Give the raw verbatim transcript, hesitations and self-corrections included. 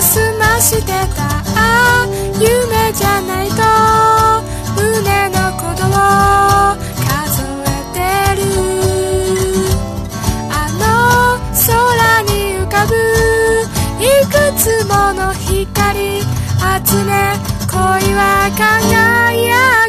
澄ましてた夢じゃないと胸の鼓動を数えてる。あの空に浮かぶいくつもの光集め恋は輝く